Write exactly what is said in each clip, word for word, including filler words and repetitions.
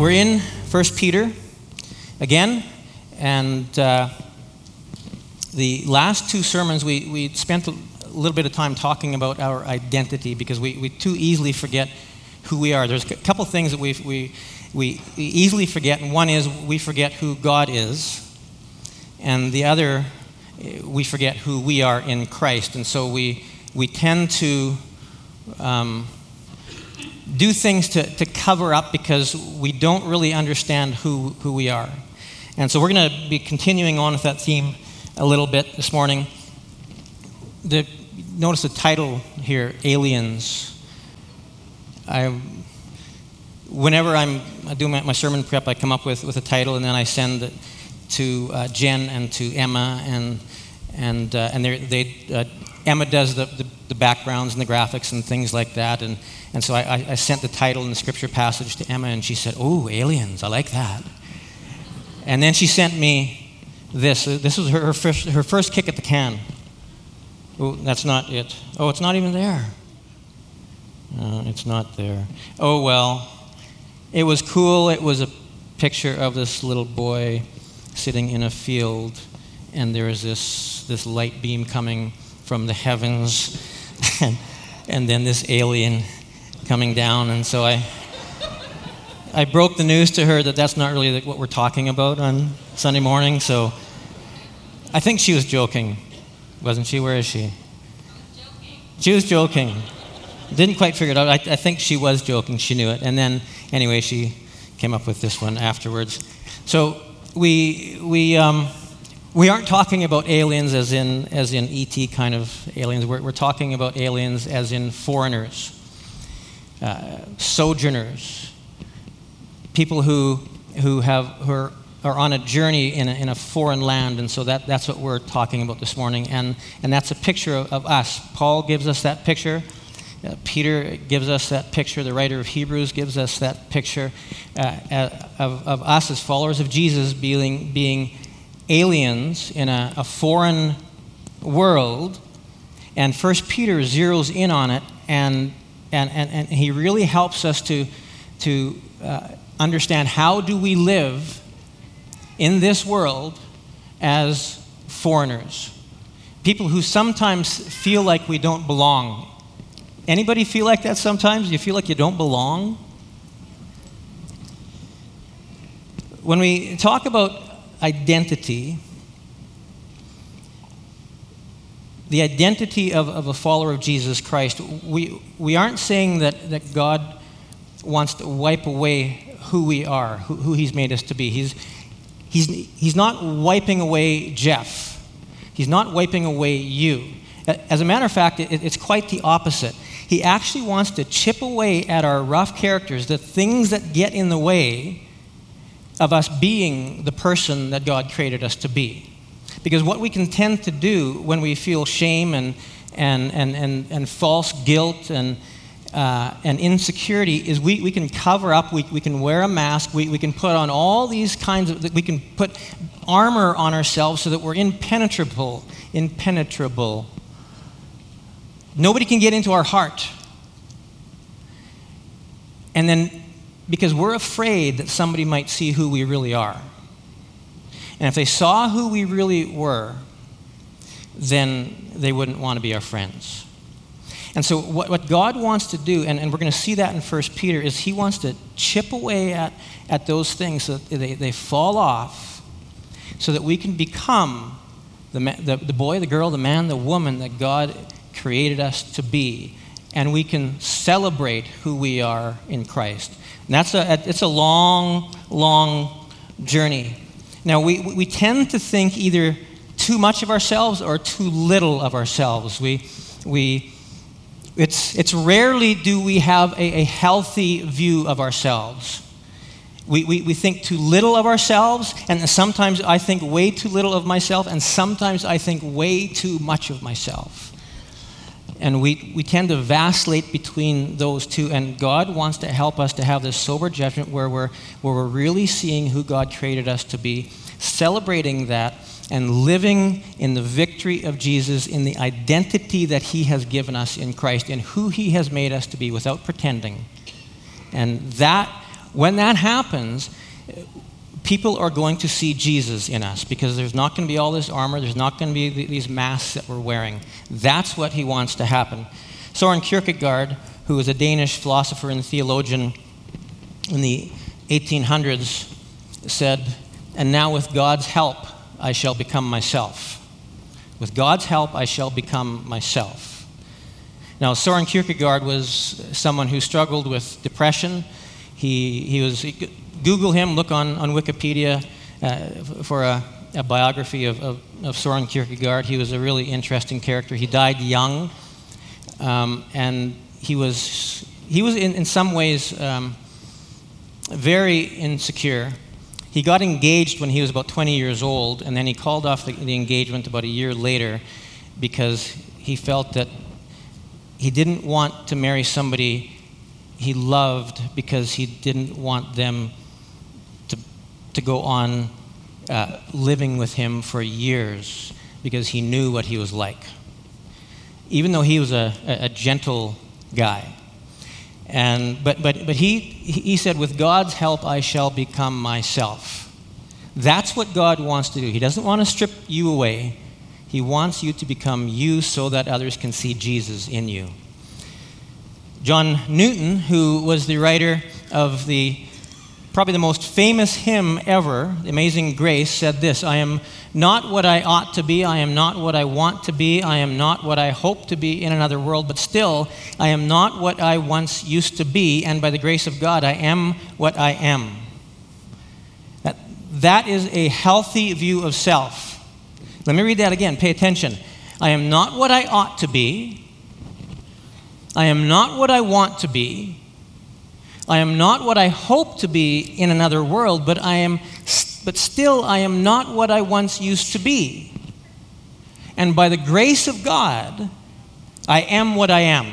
We're in First Peter again, and uh, the last two sermons we, we spent a little bit of time talking about our identity because we, we too easily forget who we are. There's a couple things that we we we easily forget, and one is we forget who God is, and the other, we forget who we are in Christ. And so we we tend to um, do things to, to cover up because we don't really understand who, who we are. And so we're going to be continuing on with that theme a little bit this morning. The, notice the title here, Aliens. I, whenever I'm I do my, my sermon prep, I come up with, with a title, and then I send it to uh, Jen and to Emma, and and uh, and they uh, Emma does the, the, the backgrounds and the graphics and things like that, and and so I, I sent the title and the scripture passage to Emma, and she said, "Oh, aliens, I like that." And then she sent me this. This was her, her first her first kick at the can. Oh, that's not it. Oh, it's not even there. No, it's not there. Oh well, it was cool. It was a picture of this little boy sitting in a field, and there is this this light beam coming from the heavens, and, and then this alien coming down. And so I I broke the news to her that that's not really what we're talking about on Sunday morning. So I think she was joking, wasn't she? Where is she? Joking. She was joking. Didn't quite figure it out. I, I think she was joking. She knew it. And then anyway, she came up with this one afterwards. So we we um, we aren't talking about aliens as in as in E T kind of aliens. We're, we're talking about aliens as in foreigners, uh, sojourners, people who who have who are, are on a journey in a, in a foreign land, and so that that's what we're talking about this morning. And and that's a picture of, of us. Paul gives us that picture. Uh, Peter gives us that picture. The writer of Hebrews gives us that picture uh, of, of us as followers of Jesus being, being aliens in a, a foreign world. And First Peter zeroes in on it, and and, and, and he really helps us to, to uh, understand how do we live in this world as foreigners. People who sometimes feel like we don't belong. Anybody feel like that sometimes? You feel like you don't belong? When we talk about identity, the identity of, of a follower of Jesus Christ, we, we aren't saying that, that God wants to wipe away who we are, who, who he's made us to be. He's, he's, he's not wiping away Jeff. He's not wiping away you. As a matter of fact, it, it's quite the opposite. He actually wants to chip away at our rough characters, the things that get in the way of us being the person that God created us to be. Because what we can tend to do when we feel shame and and and and, and false guilt and uh, and insecurity is we, we can cover up, we, we can wear a mask, we, we can put on all these kinds of, we can put armor on ourselves so that we're impenetrable, impenetrable. Nobody can get into our heart. And then, because we're afraid that somebody might see who we really are. And if they saw who we really were, then they wouldn't want to be our friends. And so what, what God wants to do, and, and we're going to see that in First Peter, is he wants to chip away at, at those things so that they, they fall off so that we can become the, the, the boy, the girl, the man, the woman that God created us to be, and we can celebrate who we are in Christ. And that's a it's a long, long journey. Now we we tend to think either too much of ourselves or too little of ourselves. We we it's it's rarely do we have a, a healthy view of ourselves. We, we we think too little of ourselves, and sometimes I think way too little of myself, and sometimes I think way too much of myself. And we, we tend to vacillate between those two, and God wants to help us to have this sober judgment where we're, where we're really seeing who God created us to be, celebrating that, and living in the victory of Jesus, in the identity that he has given us in Christ, and who he has made us to be without pretending. And that when that happens, people are going to see Jesus in us because there's not going to be all this armor. There's not going to be th- these masks that we're wearing. That's what he wants to happen. Søren Kierkegaard, who was a Danish philosopher and theologian in the eighteen hundreds, said, "And now with God's help, I shall become myself. With God's help, I shall become myself." Now, Søren Kierkegaard was someone who struggled with depression. He, he was... Google him, look on, on Wikipedia uh, for a, a biography of, of, of Søren Kierkegaard. He was a really interesting character. He died young, um, and he was, he was in, in some ways um, very insecure. He got engaged when he was about twenty years old, and then he called off the, the engagement about a year later because he felt that he didn't want to marry somebody he loved because he didn't want them to go on uh, living with him for years because he knew what he was like, even though he was a, a, a gentle guy. And but but but he he said, "With God's help, I shall become myself." That's what God wants to do. He doesn't want to strip you away. He wants you to become you so that others can see Jesus in you. John Newton, who was the writer of the probably the most famous hymn ever, Amazing Grace, said this: "I am not what I ought to be. I am not what I want to be. I am not what I hope to be in another world. But still, I am not what I once used to be. And by the grace of God, I am what I am." That, that is a healthy view of self. Let me read that again. Pay attention. I am not what I ought to be. I am not what I want to be. I am not what I hope to be in another world, but I am, but still I am not what I once used to be. And by the grace of God, I am what I am.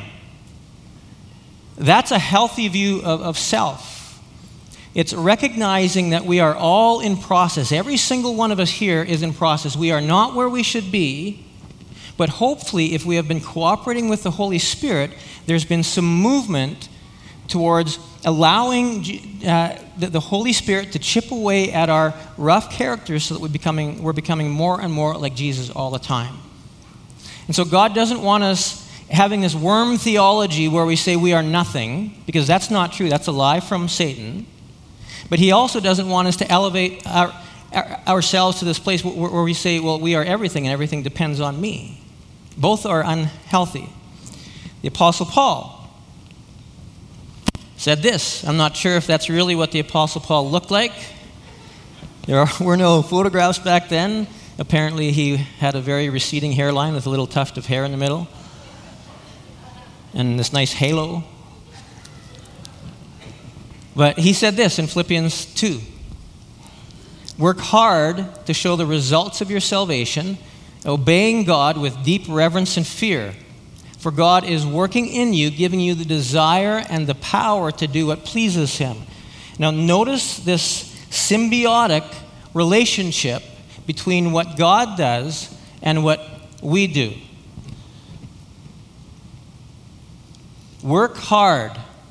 That's a healthy view of, of self. It's recognizing that we are all in process. Every single one of us here is in process. We are not where we should be, but hopefully, if we have been cooperating with the Holy Spirit, there's been some movement towards allowing uh, the, the Holy Spirit to chip away at our rough characters so that we're becoming, we're becoming more and more like Jesus all the time. And so God doesn't want us having this worm theology where we say we are nothing, because that's not true. That's a lie from Satan. But he also doesn't want us to elevate our, our, ourselves to this place where, where we say, well, we are everything and everything depends on me. Both are unhealthy. The Apostle Paul said this. I'm not sure if that's really what the Apostle Paul looked like. There are, were no photographs back then. Apparently he had a very receding hairline with a little tuft of hair in the middle and this nice halo. But he said this in Philippians two. "Work hard to show the results of your salvation, obeying God with deep reverence and fear. For God is working in you, giving you the desire and the power to do what pleases him." Now notice this symbiotic relationship between what God does and what we do. Work hard.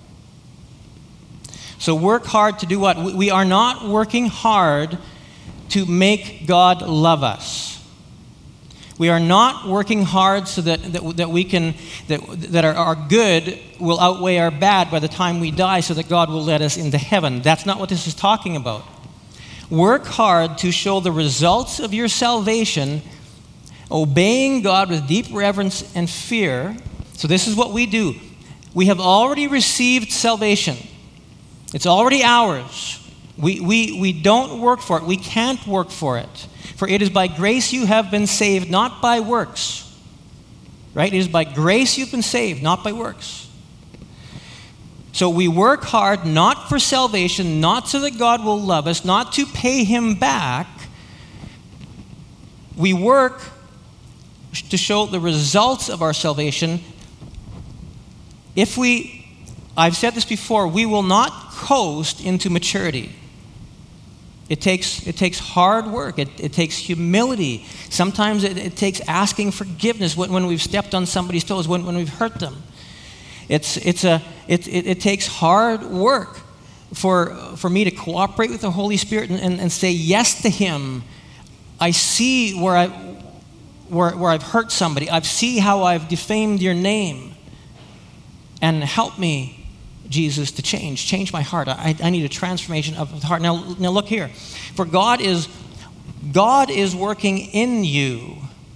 So work hard to do what? We are not working hard to make God love us. We are not working hard so that, that, that we can, that, that our, our good will outweigh our bad by the time we die so that God will let us into heaven. That's not what this is talking about. Work hard to show the results of your salvation, obeying God with deep reverence and fear. So this is what we do. We have already received salvation. It's already ours. We, we, we don't work for it. We can't work for it. For it is by grace you have been saved, not by works. Right? It is by grace you've been saved, not by works. So we work hard not for salvation, not so that God will love us, not to pay him back. We work to show the results of our salvation. If we, I've said this before, we will not coast into maturity. It takes, it takes hard work. It, it takes humility. Sometimes it, it takes asking forgiveness when, when we've stepped on somebody's toes, when, when we've hurt them. It's, it's a, it, it, it takes hard work. for, for me to cooperate with the Holy Spirit and, and, and say yes to Him. I see where, I, where, where I've hurt somebody. I see how I've defamed your name. And help me, Jesus, to change. Change my heart. I, I need a transformation of the heart. Now, now look here. For God is, God is working in you.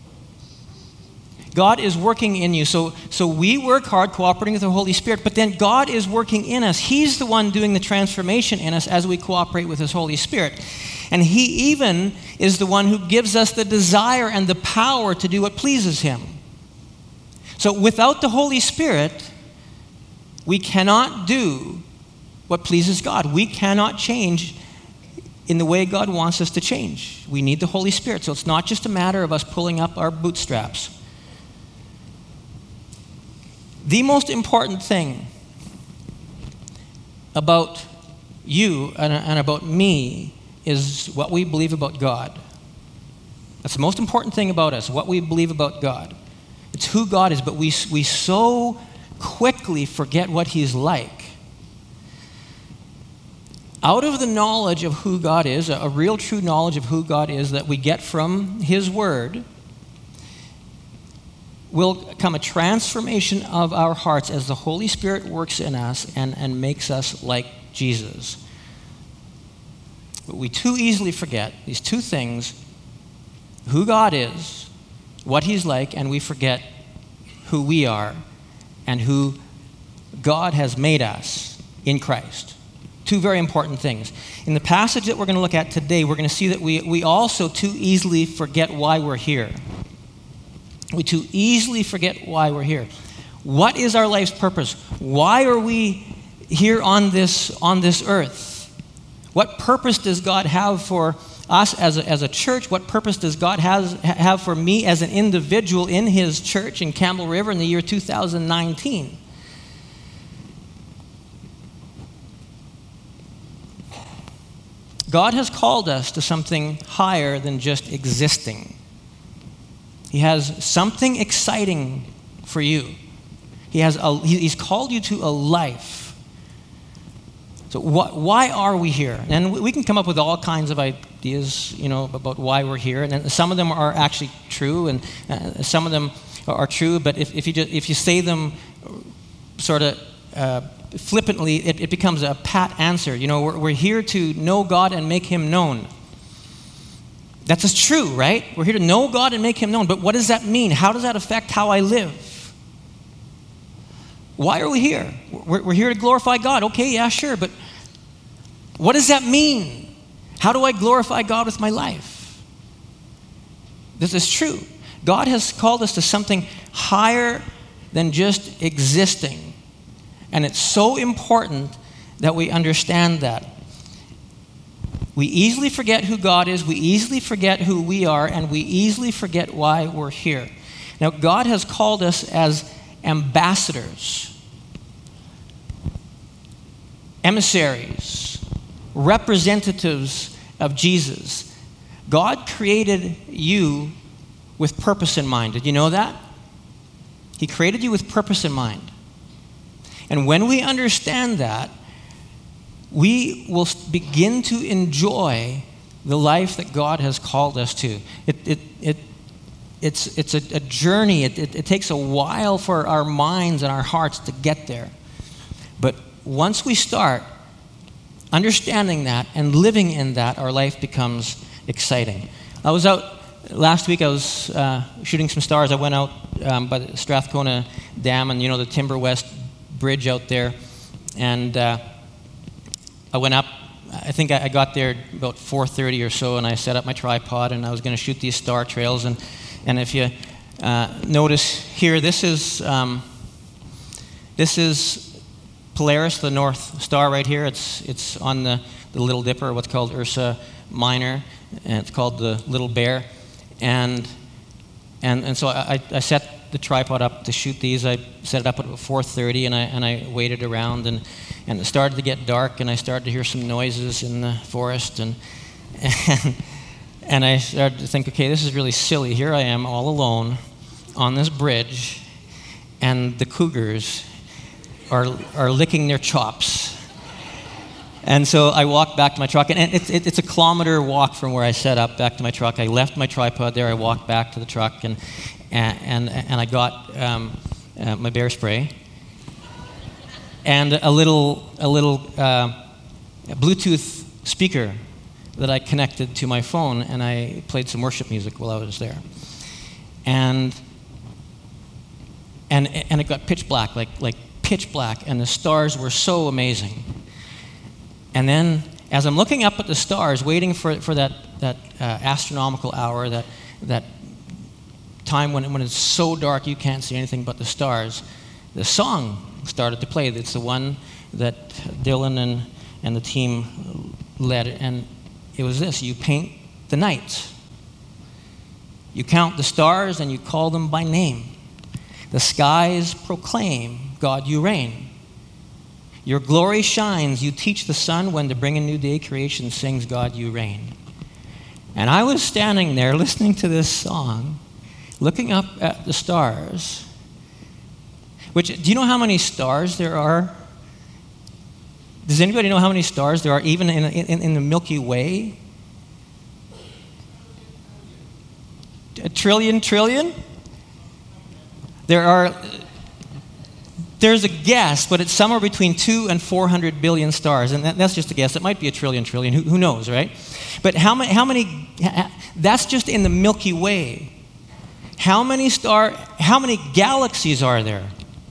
God is working in you. So, so we work hard cooperating with the Holy Spirit, but then God is working in us. He's the one doing the transformation in us as we cooperate with His Holy Spirit. And He even is the one who gives us the desire and the power to do what pleases Him. So without the Holy Spirit, we cannot do what pleases God. We cannot change in the way God wants us to change. We need the Holy Spirit. So it's not just a matter of us pulling up our bootstraps. The most important thing about you and, and about me is what we believe about God. That's the most important thing about us, what we believe about God. It's who God is, but we, we so quickly forget what He's like. Out of the knowledge of who God is, a, a real true knowledge of who God is that we get from His Word, will come a transformation of our hearts as the Holy Spirit works in us and, and makes us like Jesus. But we too easily forget these two things, who God is, what He's like, and we forget who we are and who God has made us in Christ. Two very important things. In the passage that we're going to look at today, we're going to see that we, we also too easily forget why we're here. We too easily forget why we're here. What is our life's purpose? Why are we here on this, on this earth? What purpose does God have for us as a, as a church? What purpose does God has, have for me as an individual in His church in Campbell River in the year two thousand nineteen? God has called us to something higher than just existing. He has something exciting for you. He has a, He's called you to a life. So what, why are we here? And we can come up with all kinds of ideas, you know, about why we're here. And some of them are actually true, and uh, some of them are true. But if, if you just, if you say them sort of uh, flippantly, it, it becomes a pat answer. You know, we're, we're here to know God and make Him known. That's just true, right? We're here to know God and make Him known. But what does that mean? How does that affect how I live? Why are we here? We're, we're here to glorify God. Okay, yeah, sure. But what does that mean? How do I glorify God with my life? This is true. God has called us to something higher than just existing. And it's so important that we understand that. We easily forget who God is, we easily forget who we are, and we easily forget why we're here. Now, God has called us as ambassadors, emissaries, representatives of Jesus. God created you with purpose in mind. Did you know that? He created you with purpose in mind. And when we understand that, we will begin to enjoy the life that God has called us to. It, it, it, it's it's a, a journey. It, it, it takes a while for our minds and our hearts to get there. But once we start understanding that and living in that, our life becomes exciting. I was out last week. I was uh, shooting some stars. I went out um, by the Strathcona Dam and, you know, the Timber West Bridge out there, and uh, I went up. I think I got there about four thirty or so, and I set up my tripod, and I was going to shoot these star trails. And, and if you uh, notice here, this is um, this is Polaris, the North Star right here. It's it's on the, the Little Dipper, what's called Ursa Minor, and it's called the Little Bear. And and and so I, I set the tripod up to shoot these. I set it up at about four thirty, and I and I waited around, and, and it started to get dark, and I started to hear some noises in the forest, and and and I started to think, okay, this is really silly. Here I am all alone on this bridge, and the cougars are are licking their chops. And so I walked back to my truck, and it's, it's a kilometer walk from where I set up back to my truck. I left my tripod there. I walked back to the truck, and and and, and I got um, uh, my bear spray and a little a little uh, Bluetooth speaker that I connected to my phone, and I played some worship music while I was there. And and and it got pitch black, like like pitch black, and the stars were so amazing. And then, as I'm looking up at the stars, waiting for, for that, that uh, astronomical hour, that, that time when, when it's so dark you can't see anything but the stars, the song started to play. It's the one that Dylan and, and the team led. And it was this: you paint the night. You count the stars and you call them by name. The skies proclaim, God, you reign. Your glory shines. You teach the sun when to bring a new day. Creation sings, God, you reign. And I was standing there listening to this song, looking up at the stars. Which, do you know how many stars there are? Does anybody know how many stars there are even in, in, in the Milky Way? A trillion, trillion? There are... There's a guess, but it's somewhere between two and four hundred billion stars, and that, that's just a guess. It might be a trillion, trillion. Who, who knows, right? But how many? How many? That's just in the Milky Way. How many star? How many galaxies are there?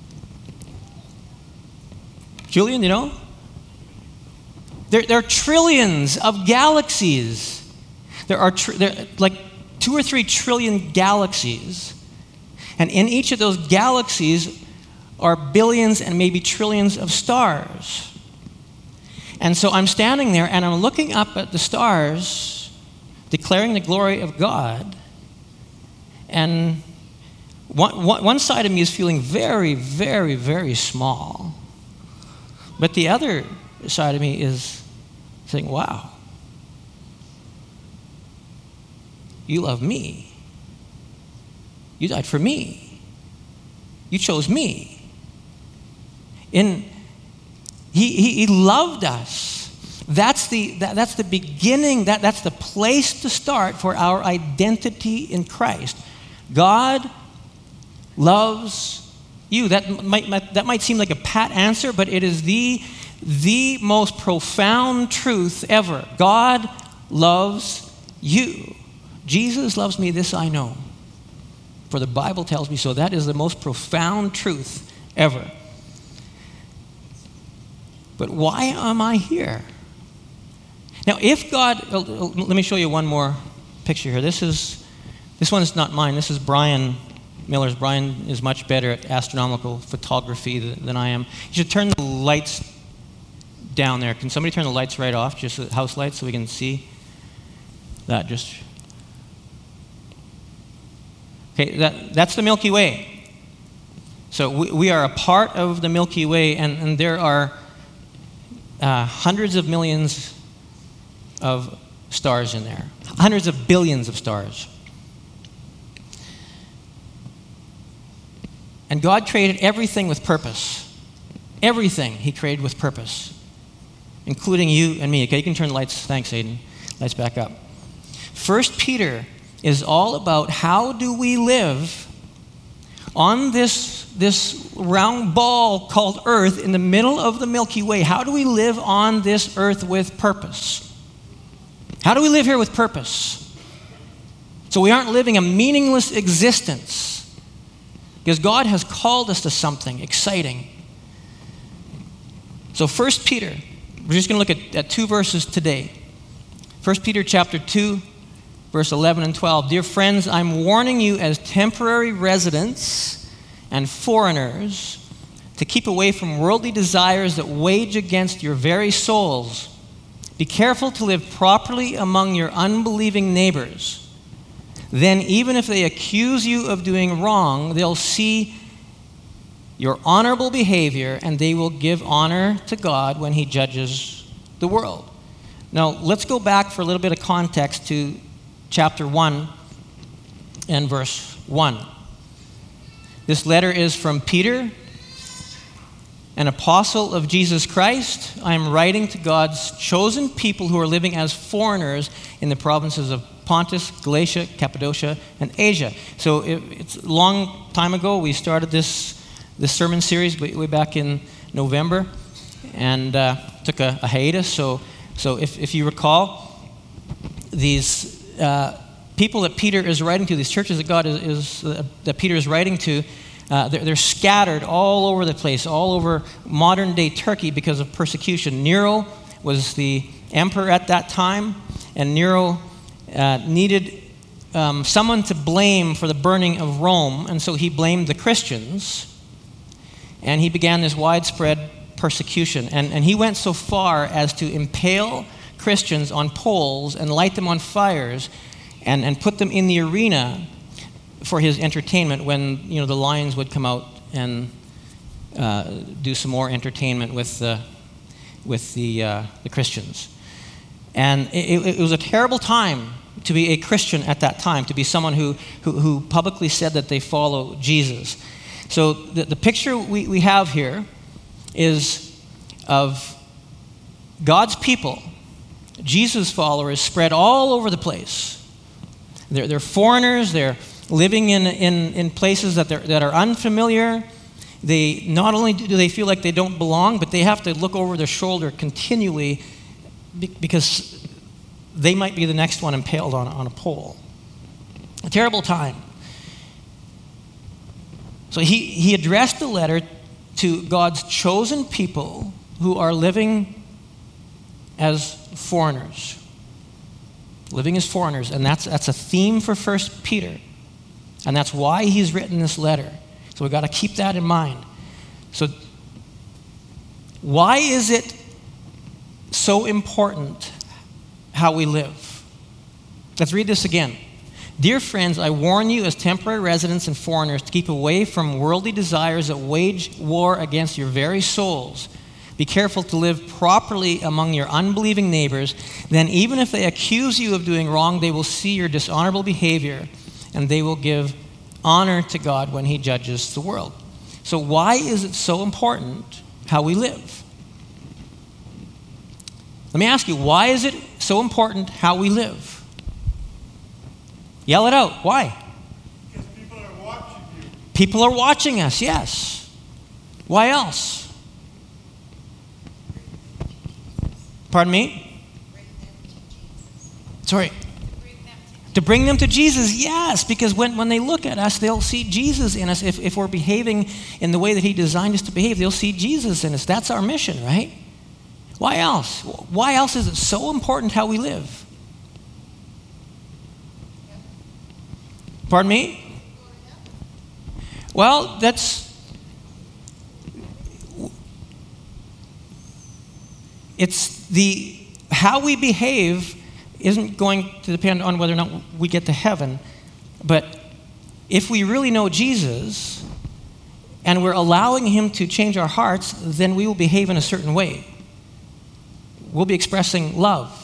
Julian, you know? There, there are trillions of galaxies. There are tr- there, like two or three trillion galaxies, and in each of those galaxies are billions and maybe trillions of stars. And so I'm standing there and I'm looking up at the stars, declaring the glory of God. And one, one, one side of me is feeling very, very, very small. But the other side of me is saying, wow, you love me. You died for me. You chose me. In, he, he, he loved us. That's the, that, that's the beginning, that, that's the place to start for our identity in Christ. God loves you. That might, might, that might seem like a pat answer, but it is the, the most profound truth ever. God loves you. Jesus loves me, this I know. For the Bible tells me so. That is the most profound truth ever. But why am I here? Now, if God, uh, let me show you one more picture here. This is, this one is not mine. This is Brian Miller's. Brian is much better at astronomical photography than, than I am. You should turn the lights down there. Can somebody turn the lights right off, just the house lights, so we can see that? Just okay. That that's the Milky Way. So we, we are a part of the Milky Way, and, and there are Uh, hundreds of millions of stars in there. Hundreds of billions of stars. And God created everything with purpose. Everything He created with purpose. Including you and me. Okay, you can turn the lights. Thanks, Aiden. Lights back up. First Peter is all about how do we live on this, this round ball called Earth in the middle of the Milky Way. How do we live on this earth with purpose? How do we live here with purpose? So we aren't living a meaningless existence, because God has called us to something exciting. So First Peter, we're just going to look at, at two verses today. First Peter chapter two, verse eleven and twelve. Dear friends, I'm warning you as temporary residents and foreigners to keep away from worldly desires that wage against your very souls. Be careful to live properly among your unbelieving neighbors. Then even if they accuse you of doing wrong, they'll see your honorable behavior and they will give honor to God when He judges the world. Now, let's go back for a little bit of context to chapter one and verse one. This letter is from Peter an apostle of Jesus Christ. I am writing to God's chosen people who are living as foreigners in the provinces of Pontus, Galatia, Cappadocia, and Asia. So it, it's a long time ago. We started this this sermon series way, way back in November, and uh, took a, a hiatus. So, so if, if you recall, these uh, people that Peter is writing to, these churches that God is, is uh, that Peter is writing to, uh, they're, they're scattered all over the place, all over modern-day Turkey because of persecution. Nero was the emperor at that time, and Nero uh, needed um, someone to blame for the burning of Rome, and so he blamed the Christians. And he began this widespread persecution. And, and he went so far as to impale Christians on poles and light them on fires and, and put them in the arena for his entertainment when, you know, the lions would come out and uh, do some more entertainment with the, with the, uh, the Christians. And it, it was a terrible time to be a Christian at that time, to be someone who, who, who publicly said that they follow Jesus. So the, the picture we, we have here is of God's people, Jesus followers, spread all over the place. They're, they're foreigners. They're living in, in, in places that, that are unfamiliar. They not only do they feel like they don't belong, but they have to look over their shoulder continually because they might be the next one impaled on, on a pole. A terrible time. So he, he addressed the letter to God's chosen people who are living as foreigners. Living as foreigners. And that's, that's a theme for First Peter. And that's why he's written this letter. So we've got to keep that in mind. So why is it so important how we live? Let's read this again. Dear friends, I warn you as temporary residents and foreigners to keep away from worldly desires that wage war against your very souls. Be careful to live properly among your unbelieving neighbors. Then even if they accuse you of doing wrong, they will see your dishonorable behavior, and they will give honor to God when he judges the world. So why is it so important how we live? Let me ask you, why is it so important how we live? Yell it out. Why? Because people are watching you. People are watching us, yes. Why else? Pardon me? Bring them to Jesus. Sorry. Bring them to To bring them to Jesus, yes. Because when, when they look at us, they'll see Jesus in us. If, if we're behaving in the way that he designed us to behave, they'll see Jesus in us. That's our mission, right? Why else? Why else is it so important how we live? Pardon me? Well, that's, it's the, how we behave isn't going to depend on whether or not we get to heaven. But if we really know Jesus and we're allowing him to change our hearts, then we will behave in a certain way. We'll be expressing love.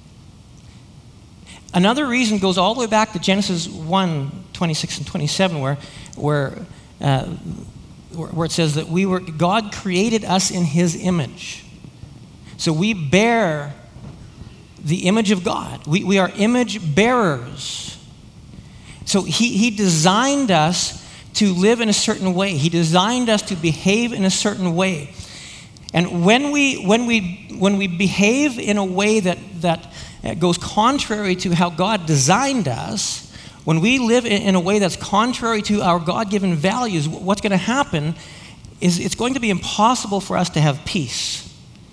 Another reason goes all the way back to Genesis one, twenty-six and twenty-seven, where, where, uh, where it says that we were, God created us in his image. So we bear the image of God. We, we are image bearers. So he, he designed us to live in a certain way. He designed us to behave in a certain way. And when we, when we, when we behave in a way that, that goes contrary to how God designed us, when we live in a way that's contrary to our God-given values, what's going to happen is it's going to be impossible for us to have peace.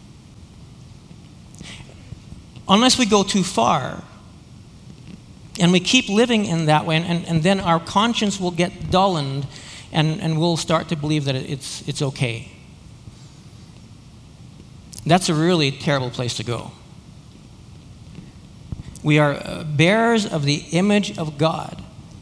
Unless we go too far and we keep living in that way, and, and, and then our conscience will get dulled and, and we'll start to believe that it's, it's okay. That's a really terrible place to go. We are bearers of the image of God.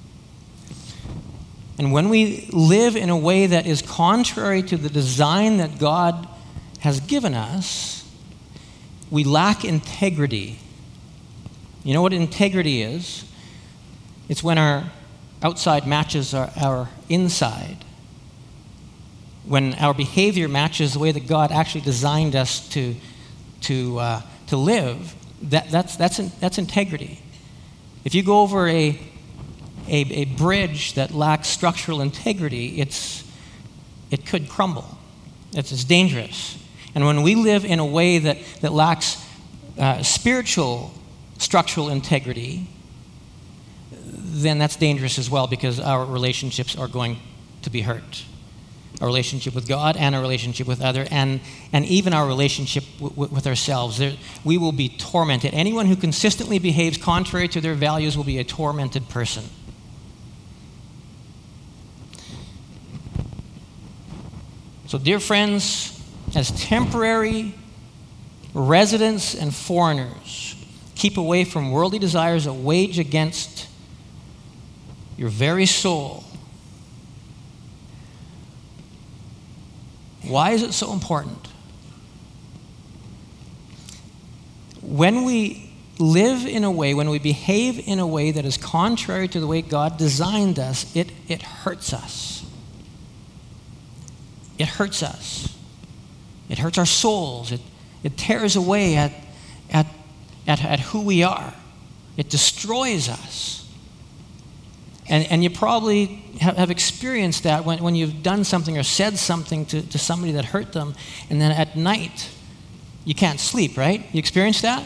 And when we live in a way that is contrary to the design that God has given us, we lack integrity. You know what integrity is? It's when our outside matches our, our inside. when our behavior matches the way that God actually designed us to, to, uh, to live, that, that's, that's, in, that's integrity. If you go over a, a, a bridge that lacks structural integrity, it's, it could crumble. It's, it's dangerous. And when we live in a way that, that lacks uh, spiritual structural integrity, then that's dangerous as well, because our relationships are going to be hurt. Our relationship with God and our relationship with others, and, and even our relationship w- w- with ourselves. There, we will be tormented. Anyone who consistently behaves contrary to their values will be a tormented person. So, dear friends, as temporary residents and foreigners, keep away from worldly desires that wage against your very soul. Why is it so important? When we live in a way, when we behave in a way that is contrary to the way God designed us, it, it hurts us. It hurts us. It hurts our souls. It, it tears away at, at, at, at who we are. It destroys us. And, and you probably have, have experienced that when, when you've done something or said something to, to somebody that hurt them, and then at night you can't sleep, right? You experienced that?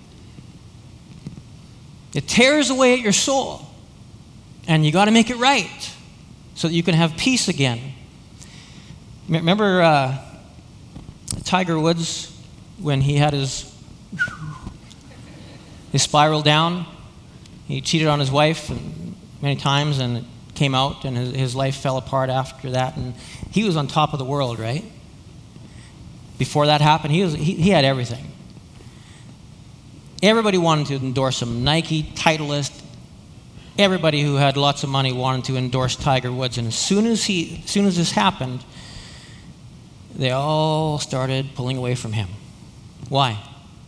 It tears away at your soul, and you got to make it right so that you can have peace again. Remember uh, Tiger Woods when he had his his spiral down? He cheated on his wife and many times, and it came out, and his, his life fell apart after that. And he was on top of the world, right? Before that happened, he was he, he had everything. Everybody wanted to endorse him. Nike, Titleist, everybody who had lots of money wanted to endorse Tiger Woods. And as soon as he, as soon as this happened, they all started pulling away from him. Why?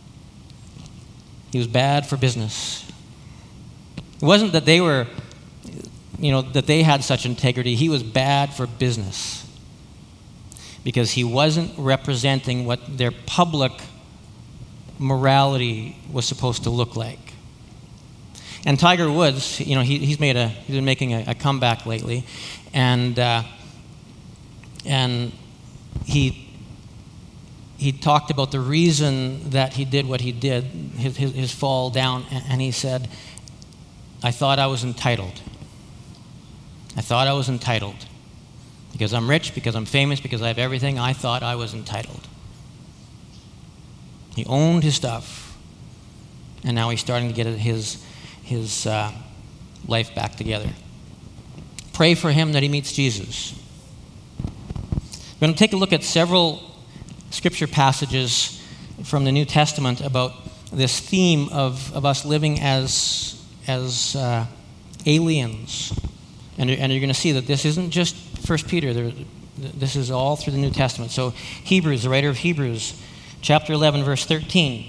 He was bad for business. It wasn't that they were, you know, that they had such integrity. He was bad for business because he wasn't representing what their public morality was supposed to look like. And Tiger Woods, you know, he, he's made a he's been making a, a comeback lately, and uh, and he he talked about the reason that he did what he did, his his, his fall down, and, and he said, "I thought I was entitled. I thought I was entitled because I'm rich, because I'm famous, because I have everything. I thought I was entitled." He owned his stuff, and now he's starting to get his his uh, life back together. Pray for him that he meets Jesus. We're going to take a look at several scripture passages from the New Testament about this theme of, of us living as, as uh, aliens. And, and you're going to see that this isn't just First Peter. There, this is all through the New Testament. So Hebrews, the writer of Hebrews, chapter eleven, verse thirteen.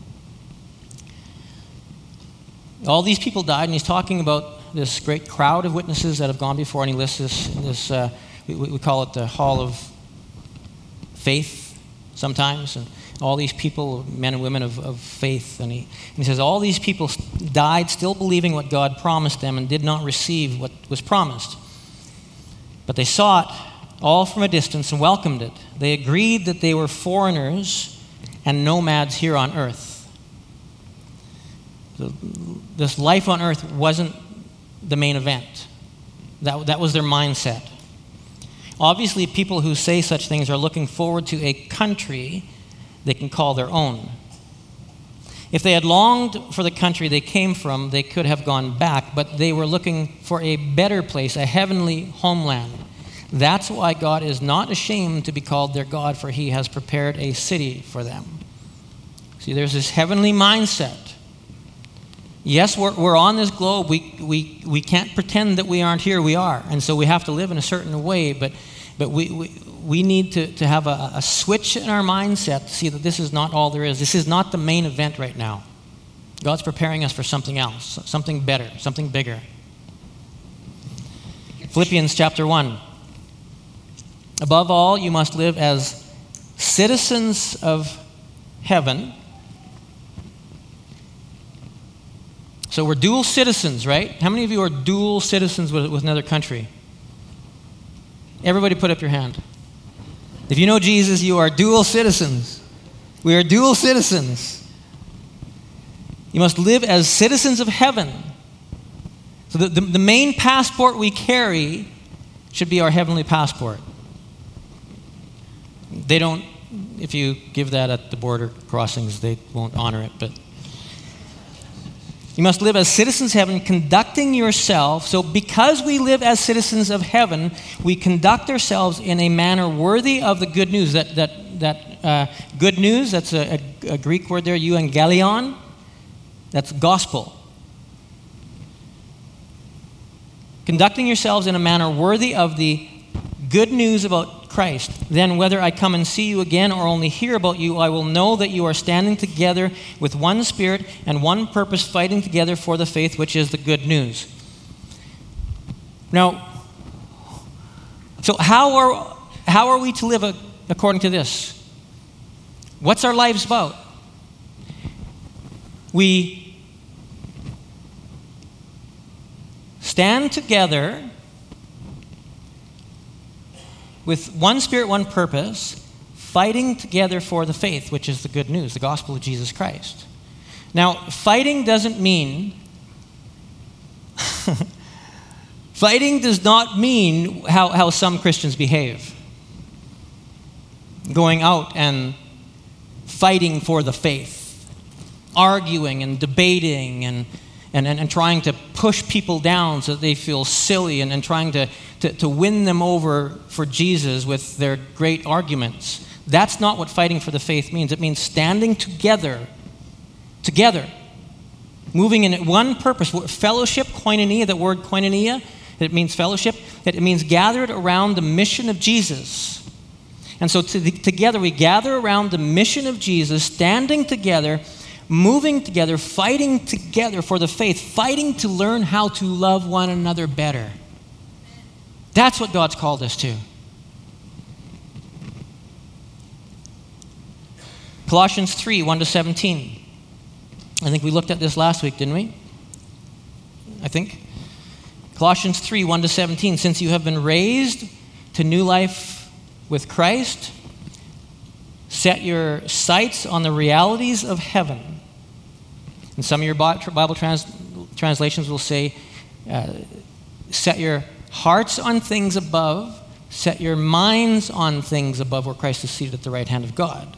All these people died, and he's talking about this great crowd of witnesses that have gone before, and he lists this, this uh, we, we call it the Hall of Faith sometimes, and all these people, men and women of, of faith, and he, and he says all these people died still believing what God promised them and did not receive what was promised. But they saw it all from a distance and welcomed it. They agreed that they were foreigners and nomads here on earth. So this life on earth wasn't the main event. That, that was their mindset. Obviously, people who say such things are looking forward to a country they can call their own. If they had longed for the country they came from, they could have gone back, but they were looking for a better place, a heavenly homeland. That's why God is not ashamed to be called their God, for he has prepared a city for them. See, there's this heavenly mindset. Yes, we're, we're on this globe. We, we, we can't pretend that we aren't here. We are. And so we have to live in a certain way, but, but we, we, we need to, to have a, a switch in our mindset to see that this is not all there is. This is not the main event right now. God's preparing us for something else, something better, something bigger. Philippians chapter one. Above all, you must live as citizens of heaven. So we're dual citizens, right? How many of you are dual citizens with, with another country? Everybody put up your hand. If you know Jesus, you are dual citizens. We are dual citizens. You must live as citizens of heaven. So the, the, the main passport we carry should be our heavenly passport. They don't, if you give that at the border crossings, they won't honor it, but you must live as citizens of heaven, conducting yourself. So because we live as citizens of heaven, we conduct ourselves in a manner worthy of the good news. That that that uh, good news, that's a, a, a Greek word there, euangelion. That's gospel. Conducting yourselves in a manner worthy of the good news about Christ. Then whether I come and see you again or only hear about you, I will know that you are standing together with one spirit and one purpose, fighting together for the faith, which is the good news. Now, so how are, how are we to live according to this? What's our lives about? We stand together with one spirit, one purpose, fighting together for the faith, which is the good news, the gospel of Jesus Christ. Now, fighting doesn't mean, fighting does not mean how, how some Christians behave. Going out and fighting for the faith, arguing and debating and And, and, and trying to push people down so that they feel silly and, and trying to, to, to win them over for Jesus with their great arguments. That's not what fighting for the faith means. It means standing together, together, moving in one purpose. Fellowship, koinonia, that word koinonia, it means fellowship. It means gathered around the mission of Jesus. And so to the, together we gather around the mission of Jesus, standing together, moving together, fighting together for the faith, fighting to learn how to love one another better. That's what God's called us to. Colossians three, one to seventeen. I think we looked at this last week, didn't we? I think. Colossians three, one to seventeen. Since you have been raised to new life with Christ, set your sights on the realities of heaven. And some of your Bible trans- translations will say, uh, set your hearts on things above, set your minds on things above where Christ is seated at the right hand of God.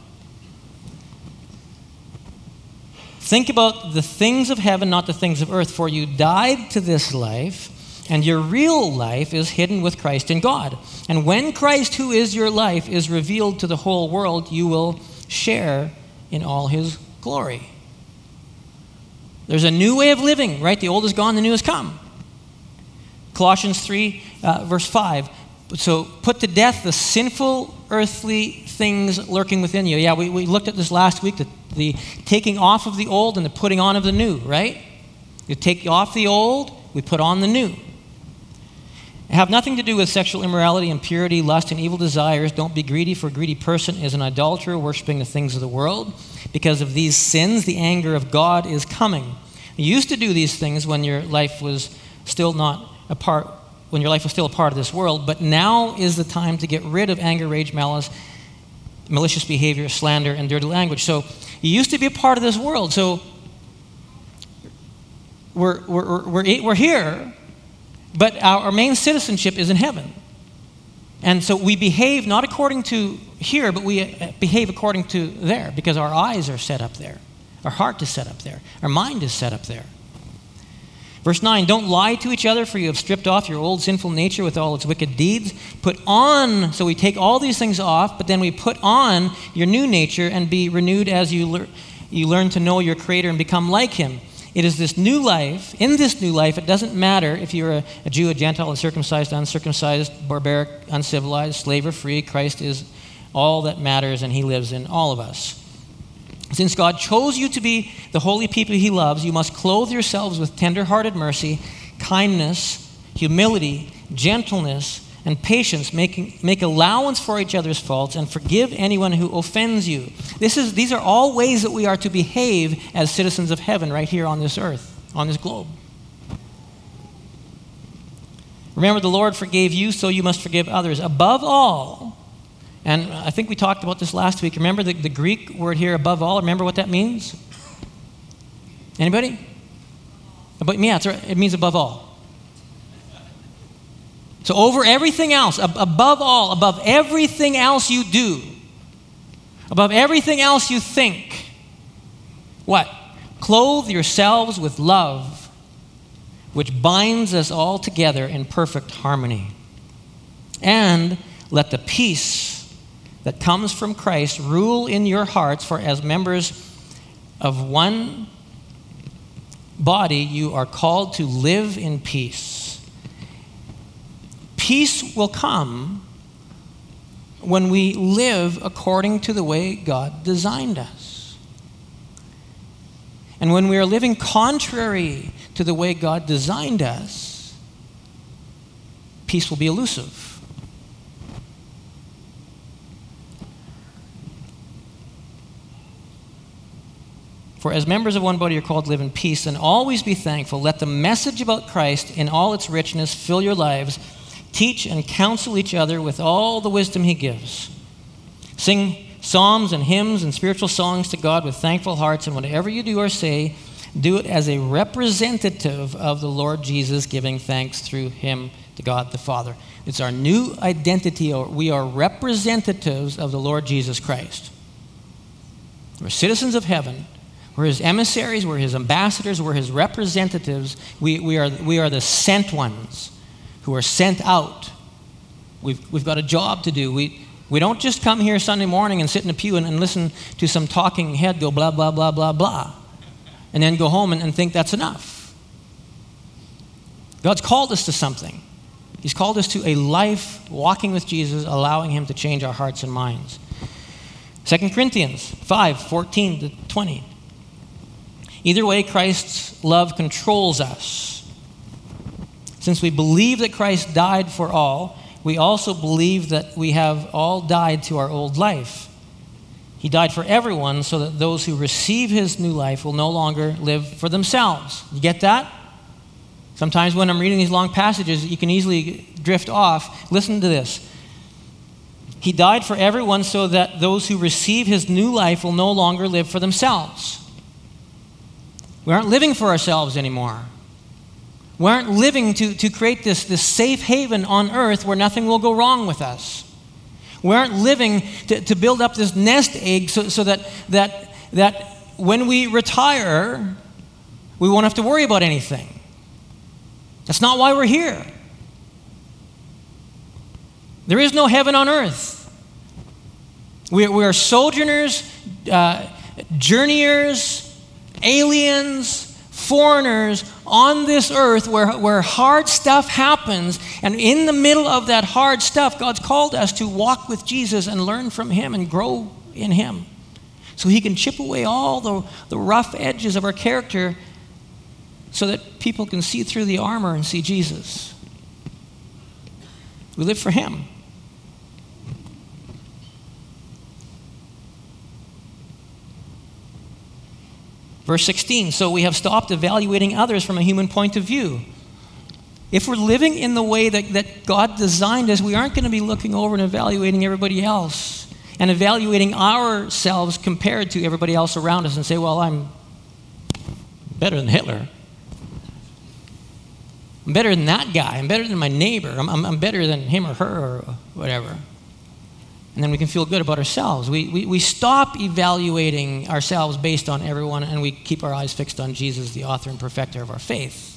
Think about the things of heaven, not the things of earth, for you died to this life, and your real life is hidden with Christ in God. And when Christ, who is your life, is revealed to the whole world, you will share in all his glory. There's a new way of living, right? The old is gone, the new has come. Colossians three, uh, verse five. So put to death the sinful earthly things lurking within you. Yeah, we, we looked at this last week, the, the taking off of the old and the putting on of the new, right? You take off the old, we put on the new. Have nothing to do with sexual immorality, impurity, lust, and evil desires. Don't be greedy, for a greedy person is an idolater, worshiping the things of the world. Because of these sins, the anger of God is coming. You used to do these things when your life was still not a part, when your life was still a part of this world, but now is the time to get rid of anger, rage, malice, malicious behavior, slander, and dirty language. So you used to be a part of this world. So we're we're we're, we're here. But our, our main citizenship is in heaven. And so we behave not according to here, but we behave according to there, because our eyes are set up there. Our heart is set up there. Our mind is set up there. Verse nine, don't lie to each other, for you have stripped off your old sinful nature with all its wicked deeds. Put on, so we take all these things off, but then we put on your new nature and be renewed as you, lear, you learn to know your Creator and become like him. It is this new life. In this new life, it doesn't matter if you're a, a Jew, a Gentile, a circumcised, uncircumcised, barbaric, uncivilized, slave or free. Christ is all that matters, and he lives in all of us. Since God chose you to be the holy people he loves, you must clothe yourselves with tender-hearted mercy, kindness, humility, gentleness, and patience, making, make allowance for each other's faults, and forgive anyone who offends you. This is, these are all ways that we are to behave as citizens of heaven right here on this earth, on this globe. Remember, the Lord forgave you, so you must forgive others. Above all, and I think we talked about this last week. Remember the, the Greek word here, above all? Remember what that means? Anybody? About, yeah, it's right. It means above all. So over everything else, ab- above all, above everything else you do, above everything else you think, what? Clothe yourselves with love, which binds us all together in perfect harmony. And let the peace that comes from Christ rule in your hearts, for as members of one body you are called to live in peace. Peace will come when we live according to the way God designed us. And when we are living contrary to the way God designed us, peace will be elusive. For as members of one body you're called to live in peace, and always be thankful. Let the message about Christ in all its richness fill your lives. Teach and counsel each other with all the wisdom he gives. Sing psalms and hymns and spiritual songs to God with thankful hearts, and whatever you do or say, do it as a representative of the Lord Jesus, giving thanks through him to God the Father. It's our new identity. We are representatives of the Lord Jesus Christ. We're citizens of heaven. We're his emissaries. We're his ambassadors. We're his representatives. We, we, are, we are the sent ones who are sent out. We've, we've got a job to do. We, we don't just come here Sunday morning and sit in a pew and, and listen to some talking head go blah, blah, blah, blah, blah, and then go home and, and think that's enough. God's called us to something. He's called us to a life walking with Jesus, allowing him to change our hearts and minds. Second Corinthians five, fourteen to twenty. Either way, Christ's love controls us. Since we believe that Christ died for all, we also believe that we have all died to our old life. He died for everyone so that those who receive his new life will no longer live for themselves. You get that? Sometimes when I'm reading these long passages, you can easily drift off. Listen to this. He died for everyone so that those who receive his new life will no longer live for themselves. We aren't living for ourselves anymore. We aren't living to, to create this, this safe haven on earth where nothing will go wrong with us. We aren't living to, to build up this nest egg so, so that, that, that when we retire, we won't have to worry about anything. That's not why we're here. There is no heaven on earth. We, we are sojourners, uh, journeyers, aliens, foreigners on this earth where, where hard stuff happens. And in the middle of that hard stuff, God's called us to walk with Jesus and learn from him and grow in him. So he can chip away all the, the rough edges of our character so that people can see through the armor and see Jesus. We live for him. Verse sixteen, so we have stopped evaluating others from a human point of view. If we're living in the way that, that God designed us, we aren't going to be looking over and evaluating everybody else and evaluating ourselves compared to everybody else around us and say, well, I'm better than Hitler. I'm better than that guy. I'm better than my neighbor. I'm, I'm, I'm better than him or her or whatever. And then we can feel good about ourselves. We, we, we stop evaluating ourselves based on everyone, and we keep our eyes fixed on Jesus, the author and perfecter of our faith.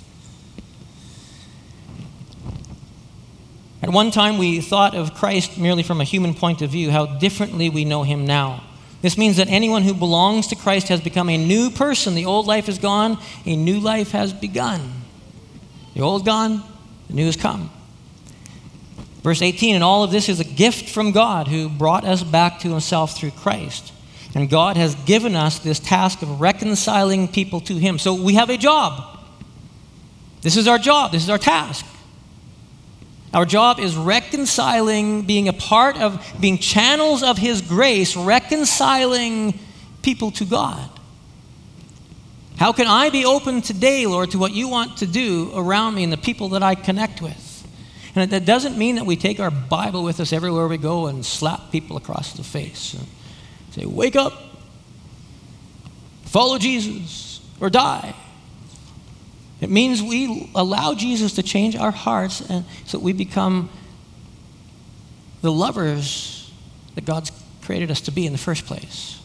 At one time, we thought of Christ merely from a human point of view. How differently we know him now. This means that anyone who belongs to Christ has become a new person. The old life is gone. A new life has begun. The old is gone. The new has come. Verse eighteen, and all of this is a gift from God who brought us back to himself through Christ. And God has given us this task of reconciling people to him. So we have a job. This is our job. This is our task. Our job is reconciling, being a part of, being channels of His grace, reconciling people to God. How can I be open today, Lord, to what you want to do around me and the people that I connect with? And that doesn't mean that we take our Bible with us everywhere we go and slap people across the face and say, wake up, follow Jesus, or die. It means we allow Jesus to change our hearts and so that we become the lovers that God's created us to be in the first place.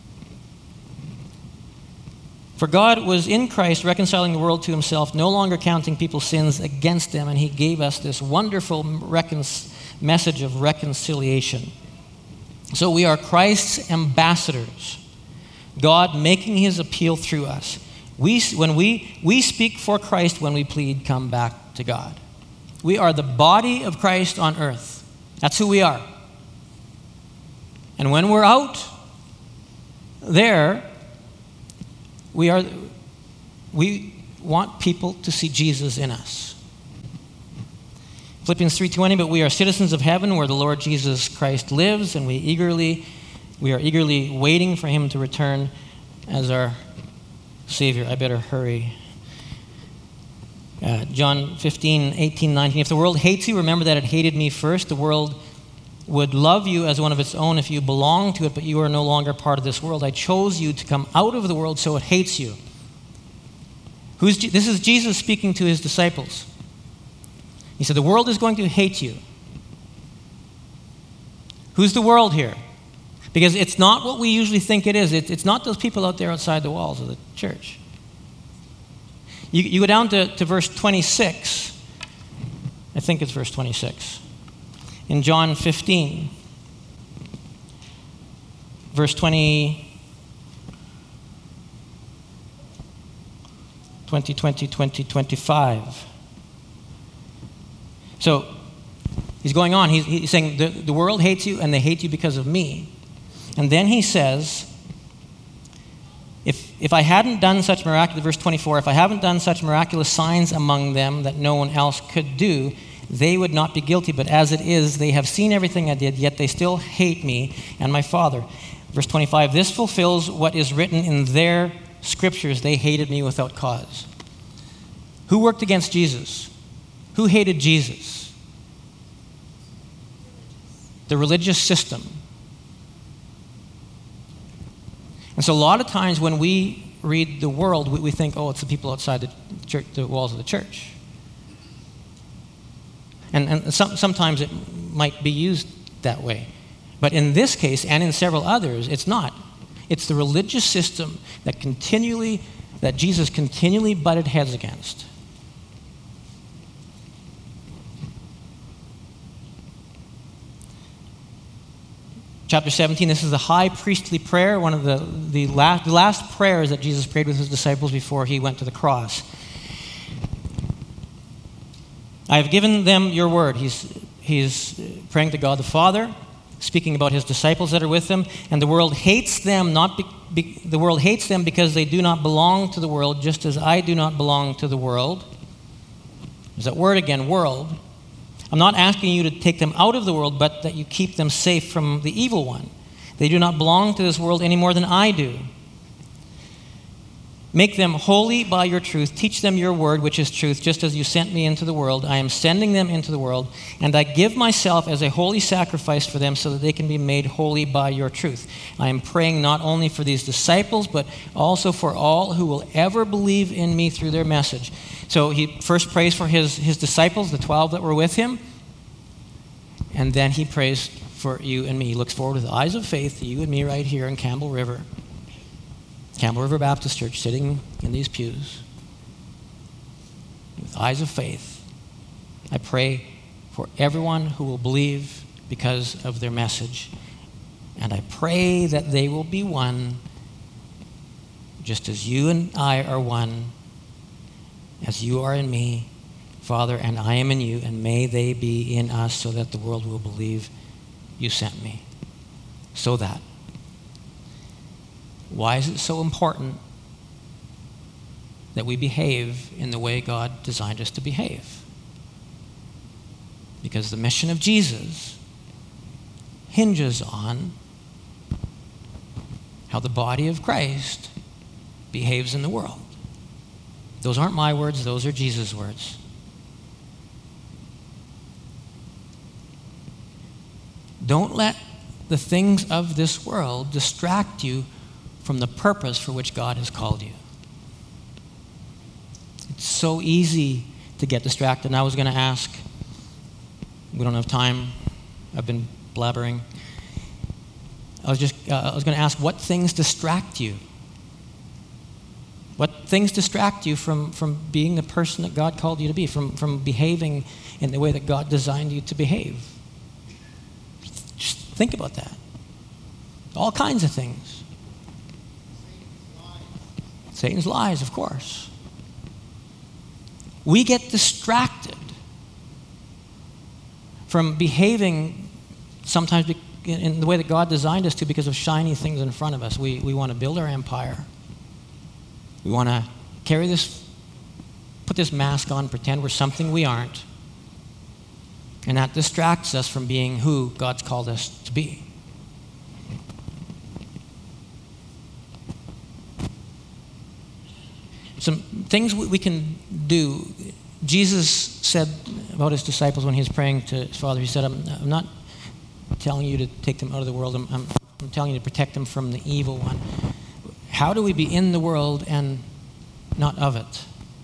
For God was in Christ reconciling the world to Himself, no longer counting people's sins against them, and He gave us this wonderful recon- message of reconciliation. So we are Christ's ambassadors, God making His appeal through us. We, when we, we speak for Christ when we plead, come back to God. We are the body of Christ on earth. That's who we are. And when we're out there, we are, we want people to see Jesus in us. Philippians three twenty, but we are citizens of heaven where the Lord Jesus Christ lives, and we eagerly, we are eagerly waiting for Him to return as our Savior. I better hurry. Uh, John fifteen, eighteen, nineteen. If the world hates you, remember that it hated me first. The world would love you as one of its own if you belong to it, but you are no longer part of this world. I chose you to come out of the world, so it hates you. Who's Je- this is Jesus speaking to His disciples. He said, the world is going to hate you. Who's the world here? Because it's not what we usually think it is. It, it's not those people out there outside the walls of the church. You, you go down to, to verse twenty-six. I think it's verse twenty-six. In John fifteen, verse twenty, twenty, twenty, twenty, twenty-five. So he's going on. He's, he's saying the, the world hates you and they hate you because of me. And then he says, if, if I hadn't done such miraculous, verse twenty-four, if I haven't done such miraculous signs among them that no one else could do, they would not be guilty, but as it is, they have seen everything I did, yet they still hate me and my Father. Verse twenty-five, this fulfills what is written in their scriptures, they hated me without cause. Who worked against Jesus? Who hated Jesus? The religious system. And so a lot of times when we read the world, we, we think, oh, it's the people outside the, church, the walls of the church. And, and some, sometimes it might be used that way. But in this case, and in several others, it's not. It's the religious system that continually, that Jesus continually butted heads against. Chapter seventeen, this is the high priestly prayer, one of the, the, last, the last prayers that Jesus prayed with His disciples before He went to the cross. I have given them your word. He's, he's praying to God the Father, speaking about His disciples that are with Him, and the world hates them not be, be, the world hates them because they do not belong to the world, just as I do not belong to the world. There's that word again, world. I'm not asking you to take them out of the world, but that you keep them safe from the evil one. They do not belong to this world any more than I do. Make them holy by your truth. Teach them your word, which is truth, just as you sent me into the world. I am sending them into the world, and I give myself as a holy sacrifice for them so that they can be made holy by your truth. I am praying not only for these disciples, but also for all who will ever believe in me through their message. So he first prays for his, his disciples, the twelve that were with him, and then he prays for you and me. He looks forward with eyes of faith to you and me right here in Campbell River. Campbell River Baptist Church, sitting in these pews with eyes of faith. I pray for everyone who will believe because of their message. And I pray that they will be one, just as you and I are one, as you are in me, Father, and I am in you, and may they be in us so that the world will believe you sent me. So that. Why is it so important that we behave in the way God designed us to behave? Because the mission of Jesus hinges on how the body of Christ behaves in the world. Those aren't my words, those are Jesus' words. Don't let the things of this world distract you from the purpose for which God has called you. It's so easy to get distracted. And I was going to ask, we don't have time, I've been blabbering. I was just, uh, I was going to ask, what things distract you? What things distract you from, from being the person that God called you to be, from, from behaving in the way that God designed you to behave? Just think about that. All kinds of things. Satan's lies, of course. We get distracted from behaving sometimes in the way that God designed us to because of shiny things in front of us. We, we want to build our empire. We want to carry this, put this mask on, pretend we're something we aren't. And that distracts us from being who God's called us to be. Some things we can do. Jesus said about his disciples when he was praying to his Father, he said, I'm, I'm not telling you to take them out of the world. I'm, I'm, I'm telling you to protect them from the evil one. How do we be in the world and not of it?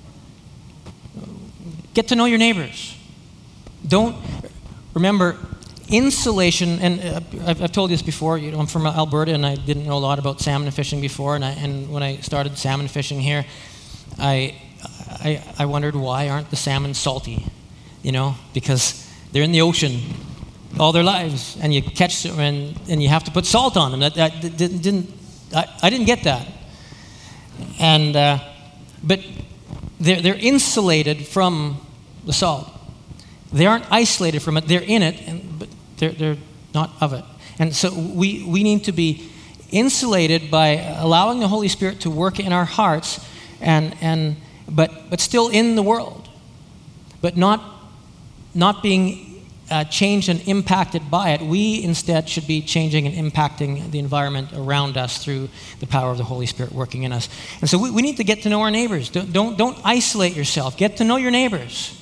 Get to know your neighbors. Don't, remember, insulation, and uh, I've, I've told you this before, you know, I'm from Alberta and I didn't know a lot about salmon fishing before, and, I, and when I started salmon fishing here, I, I, I wondered why aren't the salmon salty, you know, because they're in the ocean all their lives, and you catch them and, and you have to put salt on them. That, that didn't, didn't I, I didn't get that. And uh, but they're, they're insulated from the salt. They aren't isolated from it. They're in it, and, but they're, they're not of it. And so we, we need to be insulated by allowing the Holy Spirit to work in our hearts, and and but but still in the world, but not not being uh, changed and impacted by it. We instead should be changing and impacting the environment around us through the power of the Holy Spirit working in us. And so we, we need to get to know our neighbors. Don't, don't don't isolate yourself. Get to know your neighbors.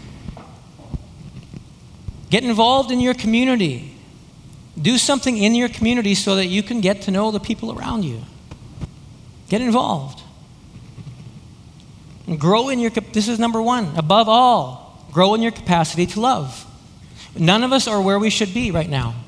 Get involved in your community. Do something in your community so that you can get to know the people around you. Get involved. And grow in your, this is number one, above all, grow in your capacity to love. None of us are where we should be right now.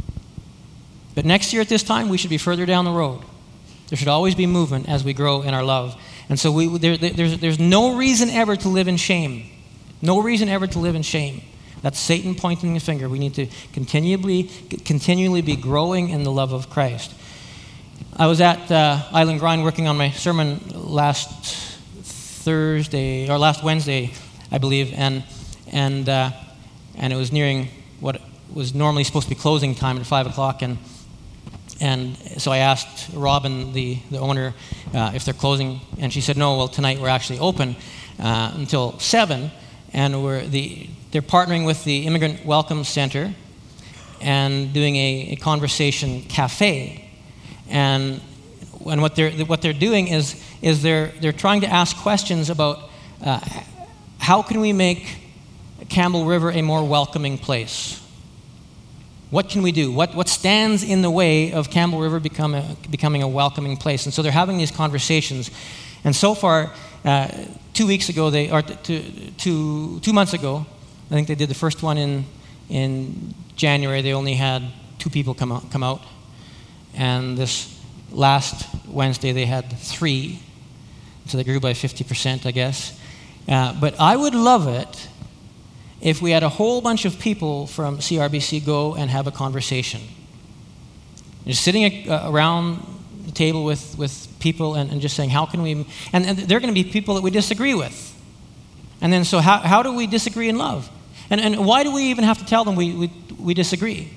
But next year at this time, we should be further down the road. There should always be movement as we grow in our love. And so we, there, there's, there's no reason ever to live in shame. No reason ever to live in shame. That's Satan pointing the finger. We need to continually, continually be growing in the love of Christ. I was at uh, Island Grind working on my sermon last Thursday, or last Wednesday, I believe, and and uh, and it was nearing what was normally supposed to be closing time at five o'clock, and and so I asked Robin, the, the owner, uh, if they're closing, and she said, no, well, tonight we're actually open uh, until seven, and we're the they're partnering with the Immigrant Welcome Center and doing a, a conversation cafe. And and what they're what they're doing is is they're they're trying to ask questions about uh, how can we make Campbell River a more welcoming place? What can we do? What what stands in the way of Campbell River become a, becoming a welcoming place? And so they're having these conversations. And so far, uh, two weeks ago, they or two, two two months ago, I think they did the first one in in January. They only had two people come out, come out. And this last Wednesday, they had three. So they grew by fifty percent, I guess. Uh, but I would love it if we had a whole bunch of people from C R B C go and have a conversation. Just sitting uh, around the table with, with people and, and just saying, how can we... And, and they're going to be people that we disagree with. And then so how, how do we disagree in love? And, and why do we even have to tell them we, we, we disagree?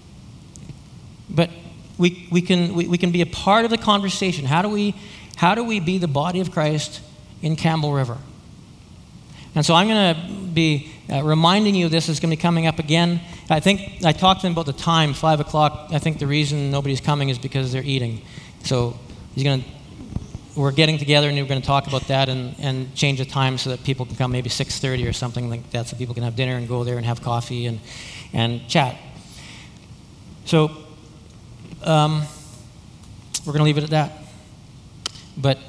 But we, we, can, we, we can be a part of the conversation. How do we, how do we be the body of Christ in Campbell River? And so I'm going to be uh, reminding you of this. Is going to be coming up again. I think I talked to him about the time, five o'clock. I think the reason nobody's coming is because they're eating. So he's going to, we're getting together and we're going to talk about that and, and change the time so that people can come maybe six thirty or something like that, so people can have dinner and go there and have coffee and, and chat. So um, we're going to leave it at that. But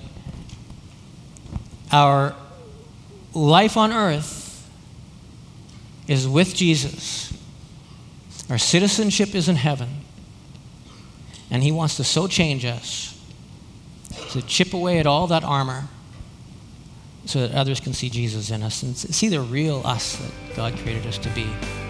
our life on earth is with Jesus. Our citizenship is in heaven. And he wants to so change us to chip away at all that armor so that others can see Jesus in us and see the real us that God created us to be.